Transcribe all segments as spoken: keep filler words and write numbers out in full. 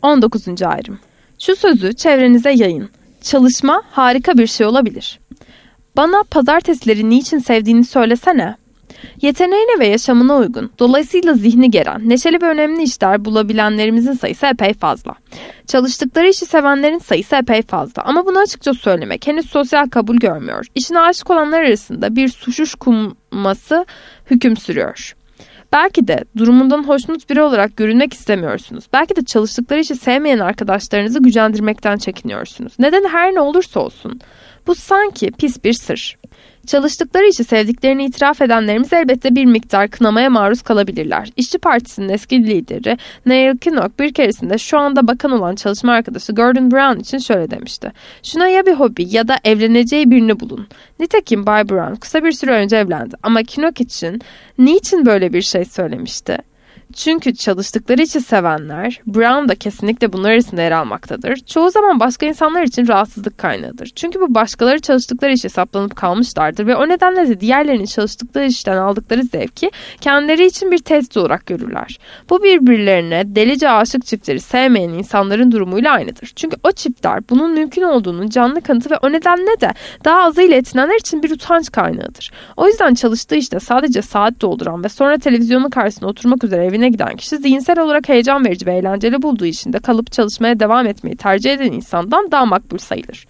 on dokuzuncu ayrım. Şu sözü çevrenize yayın. Çalışma harika bir şey olabilir. Bana pazartesileri niçin sevdiğini söylesene. Yeteneğine ve yaşamına uygun, dolayısıyla zihni geren, neşeli ve önemli işler bulabilenlerimizin sayısı epey fazla. Çalıştıkları işi sevenlerin sayısı epey fazla ama bunu açıkça söylemek henüz sosyal kabul görmüyor. İşine aşık olanlar arasında bir suçuş kumması hüküm sürüyor. Belki de durumundan hoşnut biri olarak görünmek istemiyorsunuz. Belki de çalıştıkları işi sevmeyen arkadaşlarınızı gücendirmekten çekiniyorsunuz. Neden her ne olursa olsun. Bu sanki pis bir sır. Çalıştıkları işi sevdiklerini itiraf edenlerimiz elbette bir miktar kınamaya maruz kalabilirler. İşçi Partisi'nin eski lideri Neil Kinnock bir keresinde şu anda bakan olan çalışma arkadaşı Gordon Brown için şöyle demişti. Şuna ya bir hobi ya da evleneceği birini bulun. Nitekim Bay Brown kısa bir süre önce evlendi ama Kinnock için niçin böyle bir şey söylemişti? Çünkü çalıştıkları işi sevenler, Brown da kesinlikle bunlar arasında yer almaktadır. Çoğu zaman başka insanlar için rahatsızlık kaynağıdır. Çünkü bu başkaları çalıştıkları işe saplanıp kalmışlardır ve o nedenle de diğerlerinin çalıştıkları işten aldıkları zevki kendileri için bir tehdit olarak görürler. Bu birbirlerine delice aşık çiftleri sevmeyen insanların durumuyla aynıdır. Çünkü o çiftler bunun mümkün olduğunun canlı kanıtı ve o nedenle de daha azıyla yetinenler için bir utanç kaynağıdır. O yüzden çalıştığı işte sadece saat dolduran ve sonra televizyonun karşısına oturmak üzere evine giden kişi zihinsel olarak heyecan verici ve eğlenceli bulduğu işinde kalıp çalışmaya devam etmeyi tercih eden insandan daha makbul sayılır.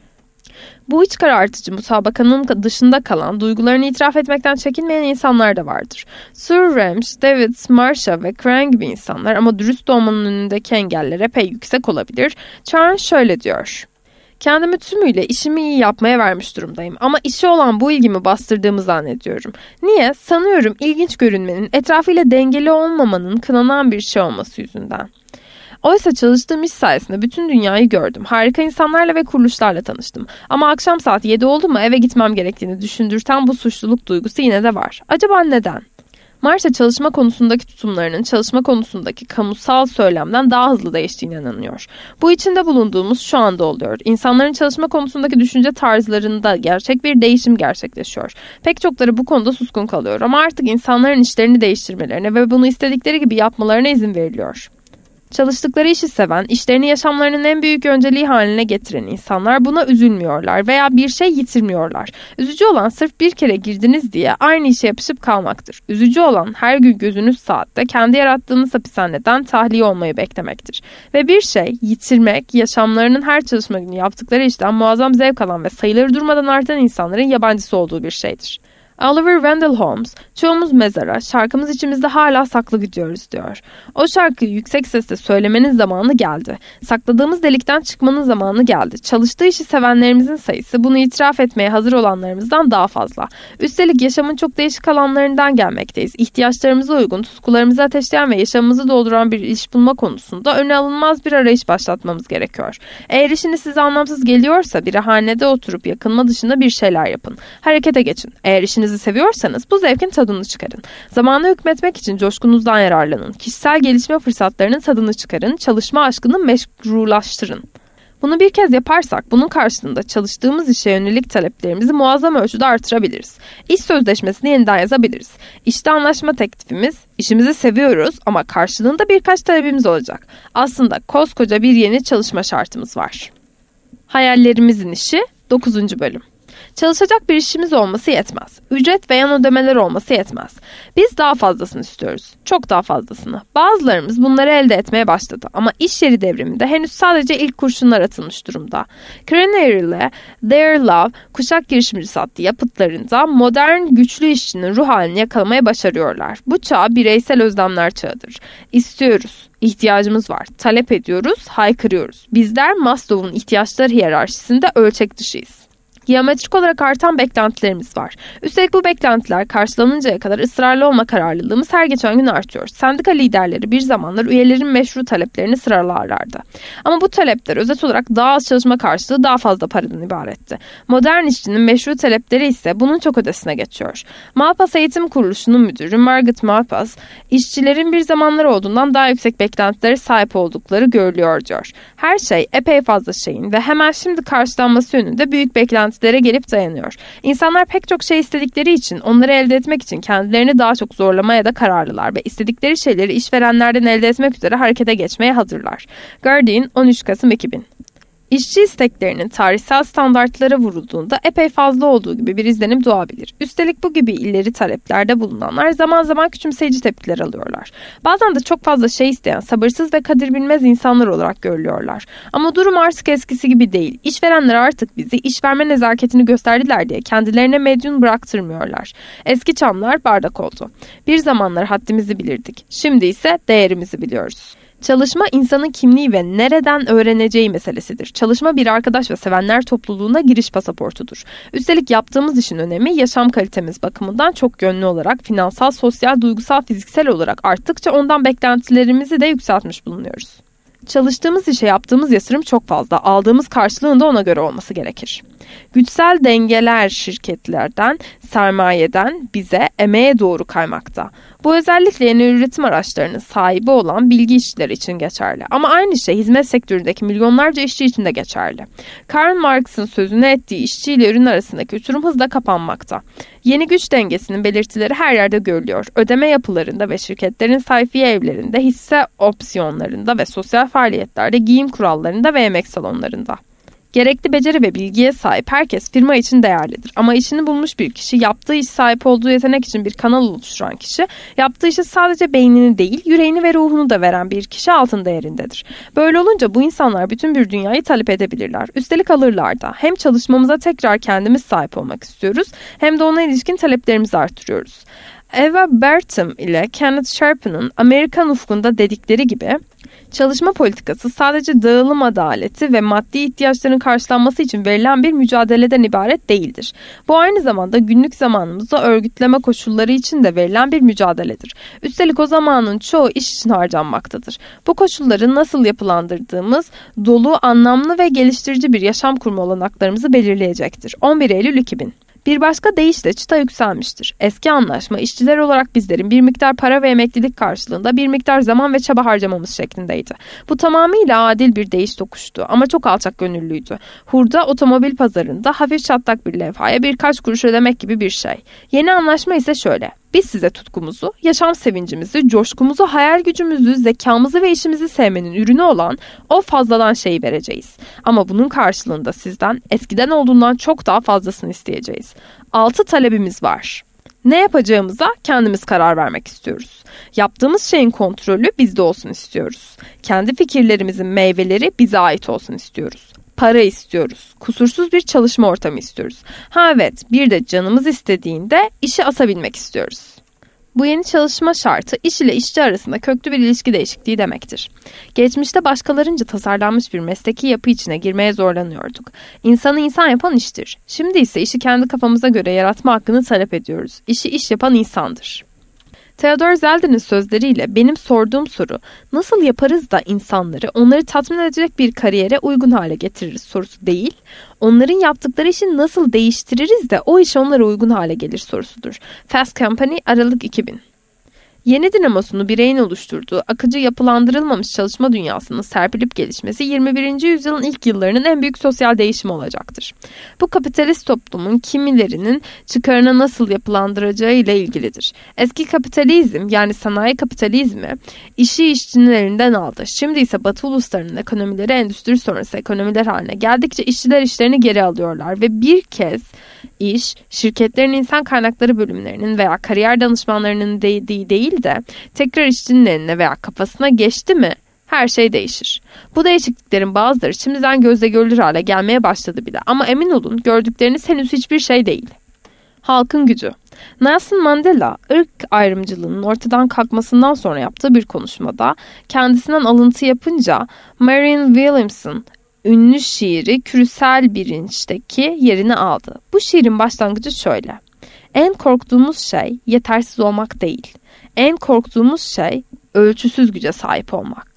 Bu iç karartıcı mutabakanın dışında kalan, duygularını itiraf etmekten çekinmeyen insanlar da vardır. Sir Ramsay, David Marshall ve Crane gibi insanlar ama dürüst olmanın önündeki engeller epey yüksek olabilir. Charles şöyle diyor. Kendimi tümüyle işimi iyi yapmaya vermiş durumdayım ama işe olan bu ilgimi bastırdığımı zannediyorum. Niye? Sanıyorum ilginç görünmenin, etrafıyla dengeli olmamanın kınanan bir şey olması yüzünden. Oysa çalıştığım iş sayesinde bütün dünyayı gördüm. Harika insanlarla ve kuruluşlarla tanıştım. Ama akşam saat yedi oldu mu eve gitmem gerektiğini düşündürten bu suçluluk duygusu yine de var. Acaba neden? Marshall çalışma konusundaki tutumlarının çalışma konusundaki kamusal söylemden daha hızlı değiştiğine inanıyor. Bu içinde bulunduğumuz şu anda oluyor. İnsanların çalışma konusundaki düşünce tarzlarında gerçek bir değişim gerçekleşiyor. Pek çokları bu konuda suskun kalıyor ama artık insanların işlerini değiştirmelerine ve bunu istedikleri gibi yapmalarına izin veriliyor. Çalıştıkları işi seven, işlerini yaşamlarının en büyük önceliği haline getiren insanlar buna üzülmüyorlar veya bir şey yitirmiyorlar. Üzücü olan sırf bir kere girdiniz diye aynı işe yapışıp kalmaktır. Üzücü olan her gün gözünüz saatte kendi yarattığınız hapishaneden tahliye olmayı beklemektir. Ve bir şey yitirmek, yaşamlarının her çalışma günü yaptıkları işten muazzam zevk alan ve sayıları durmadan artan insanların yabancısı olduğu bir şeydir. Oliver Wendell Holmes, çoğumuz mezara, şarkımız içimizde hala saklı gidiyoruz diyor. O şarkıyı yüksek sesle söylemenin zamanı geldi. Sakladığımız delikten çıkmanın zamanı geldi. Çalıştığı işi sevenlerimizin sayısı bunu itiraf etmeye hazır olanlarımızdan daha fazla. Üstelik yaşamın çok değişik alanlarından gelmekteyiz. İhtiyaçlarımıza uygun, tutkularımızı ateşleyen ve yaşamımızı dolduran bir iş bulma konusunda öne alınmaz bir arayış başlatmamız gerekiyor. Eğer işiniz size anlamsız geliyorsa bir hanede oturup yakınma dışında bir şeyler yapın. Harekete geçin. Eğer işiniz seviyorsanız bu zevkin tadını çıkarın. Zamana hükmetmek için coşkunuzdan yararlanın. Kişisel gelişme fırsatlarının tadını çıkarın. Çalışma aşkını meşrulaştırın. Bunu bir kez yaparsak bunun karşılığında çalıştığımız işe yönelik taleplerimizi muazzam ölçüde artırabiliriz. İş sözleşmesini yeniden yazabiliriz. İşte anlaşma teklifimiz, işimizi seviyoruz ama karşılığında birkaç talebimiz olacak. Aslında koskoca bir yeni çalışma şartımız var. Hayallerimizin işi dokuzuncu bölüm. Çalışacak bir işimiz olması yetmez. Ücret ve yan ödemeler olması yetmez. Biz daha fazlasını istiyoruz. Çok daha fazlasını. Bazılarımız bunları elde etmeye başladı. Ama iş yeri devriminde henüz sadece ilk kurşunlar atılmış durumda. Craner ile Their Love, kuşak girişimcisi adlı yapıtlarında modern güçlü işçinin ruh halini yakalamaya başarıyorlar. Bu çağ bireysel özlemler çağıdır. İstiyoruz. İhtiyacımız var. Talep ediyoruz, haykırıyoruz. Bizler Maslow'un ihtiyaçlar hiyerarşisinde ölçek dışıyız. Geometrik olarak artan beklentilerimiz var. Üstelik bu beklentiler karşılanıncaya kadar ısrarlı olma kararlılığımız her geçen gün artıyor. Sendika liderleri bir zamanlar üyelerin meşru taleplerini sıralarlardı. Ama bu talepler özet olarak daha az çalışma karşılığı daha fazla paradan ibaretti. Modern işçinin meşru talepleri ise bunun çok ötesine geçiyor. Malpass Eğitim Kuruluşu'nun müdürü Margaret Malpass, işçilerin bir zamanlar olduğundan daha yüksek beklentilere sahip oldukları görülüyor diyor. Her şey epey fazla şeyin ve hemen şimdi karşılanması yönünde büyük beklenti beklentilere gelip dayanıyor. İnsanlar pek çok şey istedikleri için, onları elde etmek için kendilerini daha çok zorlamaya da kararlılar ve istedikleri şeyleri işverenlerden elde etmek üzere harekete geçmeye hazırlar. Guardian, on üç Kasım iki bin. İşçi isteklerinin tarihsel standartlara vurulduğunda epey fazla olduğu gibi bir izlenim doğabilir. Üstelik bu gibi ileri taleplerde bulunanlar zaman zaman küçümseyici tepkiler alıyorlar. Bazen de çok fazla şey isteyen, sabırsız ve kadir bilmez insanlar olarak görülüyorlar. Ama durum artık eskisi gibi değil. İşverenler artık bizi iş verme nezaketini gösterdiler diye kendilerine medyun bıraktırmıyorlar. Eski çamlar bardak oldu. Bir zamanlar haddimizi bilirdik. Şimdi ise değerimizi biliyoruz. Çalışma insanın kimliği ve nereden öğreneceği meselesidir. Çalışma bir arkadaş ve sevenler topluluğuna giriş pasaportudur. Üstelik yaptığımız işin önemi yaşam kalitemiz bakımından çok yönlü olarak finansal, sosyal, duygusal, fiziksel olarak arttıkça ondan beklentilerimizi de yükseltmiş bulunuyoruz. Çalıştığımız işe yaptığımız yatırım çok fazla, aldığımız karşılığın da ona göre olması gerekir. Güçsel dengeler şirketlerden, sermayeden bize, emeğe doğru kaymakta. Bu özellikle yeni üretim araçlarının sahibi olan bilgi işçileri için geçerli. Ama aynı şey hizmet sektöründeki milyonlarca işçi için de geçerli. Karl Marx'ın sözünü ettiği işçi ile ürün arasındaki uçurum hızla kapanmakta. Yeni güç dengesinin belirtileri her yerde görülüyor. Ödeme yapılarında ve şirketlerin sayfiye evlerinde, hisse opsiyonlarında ve sosyal faaliyetlerde, giyim kurallarında ve yemek salonlarında. Gerekli beceri ve bilgiye sahip herkes firma için değerlidir. Ama işini bulmuş bir kişi, yaptığı iş sahip olduğu yetenek için bir kanal oluşturan kişi, yaptığı işi sadece beynini değil, yüreğini ve ruhunu da veren bir kişi altın değerindedir. Böyle olunca bu insanlar bütün bir dünyayı talep edebilirler. Üstelik alırlar da. Hem çalışmamıza tekrar kendimiz sahip olmak istiyoruz, hem de ona ilişkin taleplerimizi artırıyoruz. Eva Bertram ile Kenneth Sharpen'ın Amerikan ufkunda dedikleri gibi, çalışma politikası sadece dağılım adaleti ve maddi ihtiyaçların karşılanması için verilen bir mücadeleden ibaret değildir. Bu aynı zamanda günlük zamanımızda örgütleme koşulları için de verilen bir mücadeledir. Üstelik o zamanın çoğu iş için harcanmaktadır. Bu koşulları nasıl yapılandırdığımız dolu, anlamlı ve geliştirici bir yaşam kurma olanaklarımızı belirleyecektir. on bir Eylül iki bin. Bir başka deyişle çıta yükselmiştir. Eski anlaşma işçiler olarak bizlerin bir miktar para ve emeklilik karşılığında bir miktar zaman ve çaba harcamamız şeklindeydi. Bu tamamıyla adil bir deyiş dokuştu ama çok alçak gönüllüydü. Hurda otomobil pazarında hafif çatlak bir levhaya birkaç kuruş ödemek gibi bir şey. Yeni anlaşma ise şöyle. Biz size tutkumuzu, yaşam sevincimizi, coşkumuzu, hayal gücümüzü, zekamızı ve işimizi sevmenin ürünü olan o fazladan şeyi vereceğiz. Ama bunun karşılığında sizden eskiden olduğundan çok daha fazlasını isteyeceğiz. Altı talebimiz var. Ne yapacağımıza kendimiz karar vermek istiyoruz. Yaptığımız şeyin kontrolü bizde olsun istiyoruz. Kendi fikirlerimizin meyveleri bize ait olsun istiyoruz. Para istiyoruz. Kusursuz bir çalışma ortamı istiyoruz. Ha evet, bir de canımız istediğinde işi asabilmek istiyoruz. Bu yeni çalışma şartı iş ile işçi arasında köklü bir ilişki değişikliği demektir. Geçmişte başkalarınca tasarlanmış bir mesleki yapı içine girmeye zorlanıyorduk. İnsanı insan yapan iştir. Şimdi ise işi kendi kafamıza göre yaratma hakkını talep ediyoruz. İşi iş yapan insandır. Theodor Zelden'in sözleriyle benim sorduğum soru, nasıl yaparız da insanları onları tatmin edecek bir kariyere uygun hale getiririz sorusu değil, onların yaptıkları işi nasıl değiştiririz de o iş onlara uygun hale gelir sorusudur. Fast Company, Aralık iki bin. Yeni dinamosunu bireyin oluşturduğu akıcı yapılandırılmamış çalışma dünyasının serpilip gelişmesi yirmi birinci yüzyılın ilk yıllarının en büyük sosyal değişimi olacaktır. Bu kapitalist toplumun kimilerinin çıkarına nasıl yapılandıracağı ile ilgilidir. Eski kapitalizm yani sanayi kapitalizmi işi işçinin elinden aldı. Şimdi ise Batı uluslarının ekonomileri endüstri sonrası ekonomiler haline geldikçe işçiler işlerini geri alıyorlar ve bir kez iş şirketlerin insan kaynakları bölümlerinin veya kariyer danışmanlarının dediği değil de tekrar işçinin eline veya kafasına geçti mi her şey değişir. Bu değişikliklerin bazıları şimdiden gözle görülür hale gelmeye başladı bile ama emin olun gördükleriniz henüz hiçbir şey değil. Halkın gücü. Nelson Mandela, ırk ayrımcılığının ortadan kalkmasından sonra yaptığı bir konuşmada kendisinden alıntı yapınca Marianne Williamson ünlü şiiri küresel bilinçteki yerini aldı. Bu şiirin başlangıcı şöyle. En korktuğumuz şey yetersiz olmak değil. En korktuğumuz şey ölçüsüz güce sahip olmak.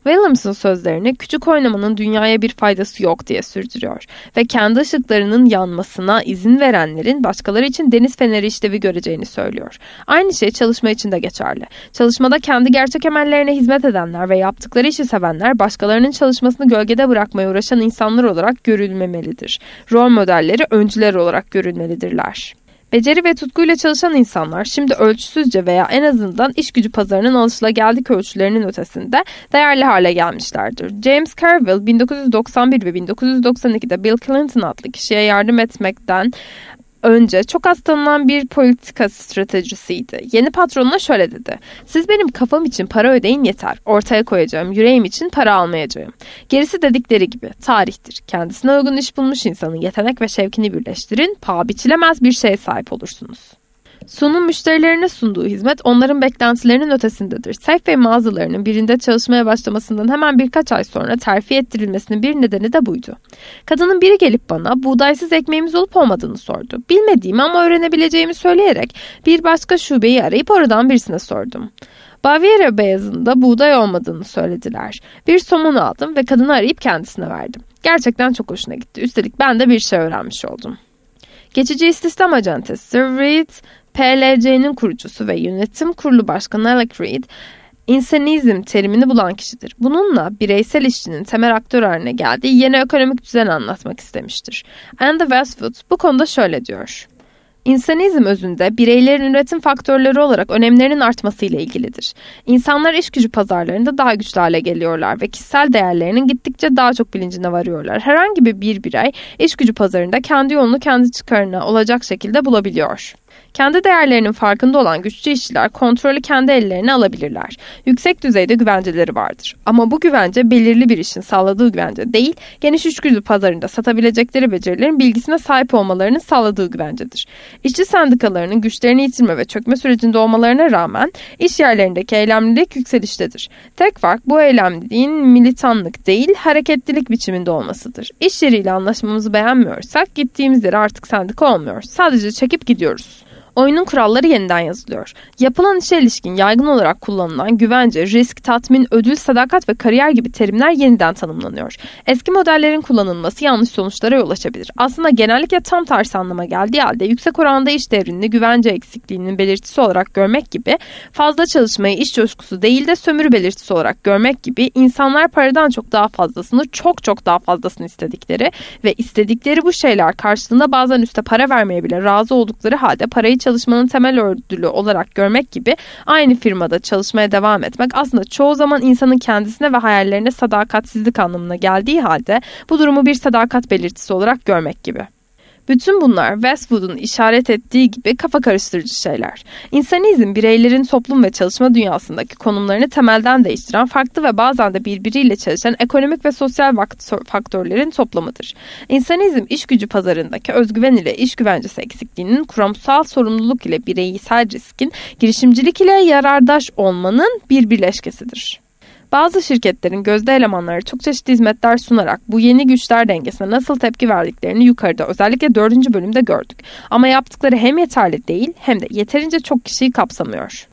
Williams'ın sözlerini küçük oynamanın dünyaya bir faydası yok diye sürdürüyor ve kendi ışıklarının yanmasına izin verenlerin başkaları için deniz feneri işlevi göreceğini söylüyor. Aynı şey çalışma için de geçerli. Çalışmada kendi gerçek emellerine hizmet edenler ve yaptıkları işi sevenler başkalarının çalışmasını gölgede bırakmaya uğraşan insanlar olarak görülmemelidir. Rol modelleri öncüler olarak görülmelidirler. Beceri ve tutkuyla çalışan insanlar şimdi ölçüsüzce veya en azından iş gücü pazarının alışılageldik ölçülerinin ötesinde değerli hale gelmişlerdir. James Carville bin dokuz yüz doksan bir ve bin dokuz yüz doksan ikide Bill Clinton adlı kişiye yardım etmekten önce çok az tanınan bir politika stratejisiydi. Yeni patronuna şöyle dedi: "Siz benim kafam için para ödeyin yeter. Ortaya koyacağım yüreğim için para almayacağım. Gerisi dedikleri gibi tarihtir. Kendisine uygun iş bulmuş insanın yetenek ve şevkini birleştirin. Paha biçilemez bir şeye sahip olursunuz." Sun'un müşterilerine sunduğu hizmet onların beklentilerinin ötesindedir. Safeway mağazalarının birinde çalışmaya başlamasından hemen birkaç ay sonra terfi ettirilmesinin bir nedeni de buydu. Kadının biri gelip bana buğdaysız ekmeğimiz olup olmadığını sordu. Bilmediğimi ama öğrenebileceğimi söyleyerek bir başka şubeyi arayıp oradan birisine sordum. Bavyera beyazında buğday olmadığını söylediler. Bir somun aldım ve kadını arayıp kendisine verdim. Gerçekten çok hoşuna gitti. Üstelik ben de bir şey öğrenmiş oldum. Geçici istihdam acentesi Reed P L C'nin kurucusu ve yönetim kurulu başkanı Alec Reed, insanizm terimini bulan kişidir. Bununla bireysel işçinin temel aktör haline geldiği yeni ekonomik düzen anlatmak istemiştir. Andy Westwood bu konuda şöyle diyor: İnsanizm özünde bireylerin üretim faktörleri olarak önemlerinin artmasıyla ilgilidir. İnsanlar iş gücü pazarlarında daha güçlü hale geliyorlar ve kişisel değerlerinin gittikçe daha çok bilincine varıyorlar. Herhangi bir birey iş gücü pazarında kendi yolunu kendi çıkarına olacak şekilde bulabiliyor. Kendi değerlerinin farkında olan güçlü işçiler kontrolü kendi ellerine alabilirler. Yüksek düzeyde güvenceleri vardır. Ama bu güvence belirli bir işin sağladığı güvence değil, geniş içgüdü pazarında satabilecekleri becerilerin bilgisine sahip olmalarının sağladığı güvencedir. İşçi sendikalarının güçlerini yitirme ve çökme sürecinde olmalarına rağmen iş yerlerindeki eylemlilik yükseliştedir. Tek fark bu eylemliliğin militanlık değil, hareketlilik biçiminde olmasıdır. İş yeriyle anlaşmamızı beğenmiyorsak gittiğimiz yere artık sendika olmuyor. Sadece çekip gidiyoruz. Oyunun kuralları yeniden yazılıyor. Yapılan işe ilişkin yaygın olarak kullanılan güvence, risk, tatmin, ödül, sadakat ve kariyer gibi terimler yeniden tanımlanıyor. Eski modellerin kullanılması yanlış sonuçlara yol açabilir. Aslında genellikle tam tersi anlama geldiği halde yüksek oranda iş devrini güvence eksikliğinin belirtisi olarak görmek gibi, fazla çalışmayı iş coşkusu değil de sömürü belirtisi olarak görmek gibi insanlar paradan çok daha fazlasını, çok çok daha fazlasını istedikleri ve istedikleri bu şeyler karşılığında bazen üste para vermeye bile razı oldukları halde parayı çalışmanın temel ödülü olarak görmek gibi aynı firmada çalışmaya devam etmek aslında çoğu zaman insanın kendisine ve hayallerine sadakatsizlik anlamına geldiği halde bu durumu bir sadakat belirtisi olarak görmek gibi. Bütün bunlar Westwood'un işaret ettiği gibi kafa karıştırıcı şeyler. İnsanizm bireylerin toplum ve çalışma dünyasındaki konumlarını temelden değiştiren farklı ve bazen de birbiriyle çelişen ekonomik ve sosyal faktörlerin toplamıdır. İnsanizm iş gücü pazarındaki özgüven ile iş güvencesi eksikliğinin, kuramsal sorumluluk ile bireysel riskin, girişimcilik ile yarardaş olmanın bir birleşkesidir. Bazı şirketlerin gözde elemanları çok çeşitli hizmetler sunarak bu yeni güçler dengesine nasıl tepki verdiklerini yukarıda özellikle dördüncü bölümde gördük. Ama yaptıkları hem yeterli değil hem de yeterince çok kişiyi kapsamıyor.